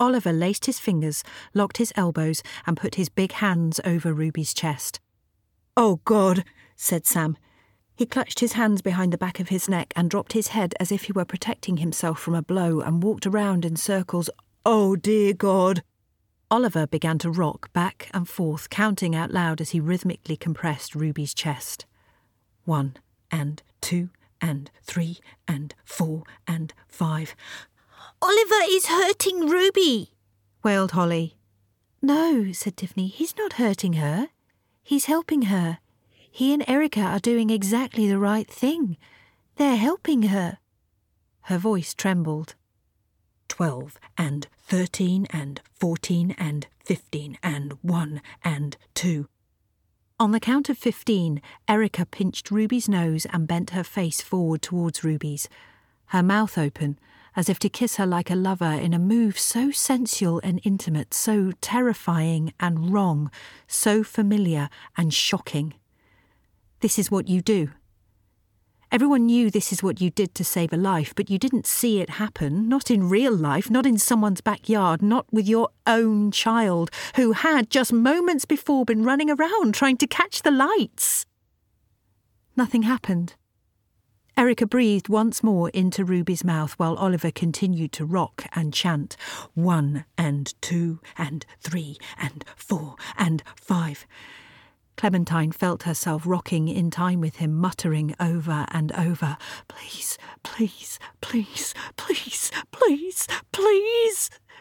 Oliver laced his fingers, locked his elbows, and put his big hands over Ruby's chest. "Oh, God," said Sam. He clutched his hands behind the back of his neck and dropped his head as if he were protecting himself from a blow and walked around in circles. "Oh, dear God." Oliver began to rock back and forth, counting out loud as he rhythmically compressed Ruby's chest. 1 and 2 and 3 and 4 and 5. "Oliver is hurting Ruby," wailed Holly. "No," said Tiffany, "he's not hurting her. He's helping her. He and Erica are doing exactly the right thing. They're helping her." Her voice trembled. 12 and 13 and 14 and 15 and 1 and 2. On the count of 15, Erica pinched Ruby's nose and bent her face forward towards Ruby's, her mouth open, as if to kiss her like a lover in a move so sensual and intimate, so terrifying and wrong, so familiar and shocking. This is what you do. Everyone knew this is what you did to save a life, but you didn't see it happen, not in real life, not in someone's backyard, not with your own child, who had just moments before been running around trying to catch the lights. Nothing happened. Erica breathed once more into Ruby's mouth while Oliver continued to rock and chant 1 and 2 and 3 and 4 and 5. Clementine felt herself rocking in time with him, muttering over and over, "Please, please, please, please, please, please."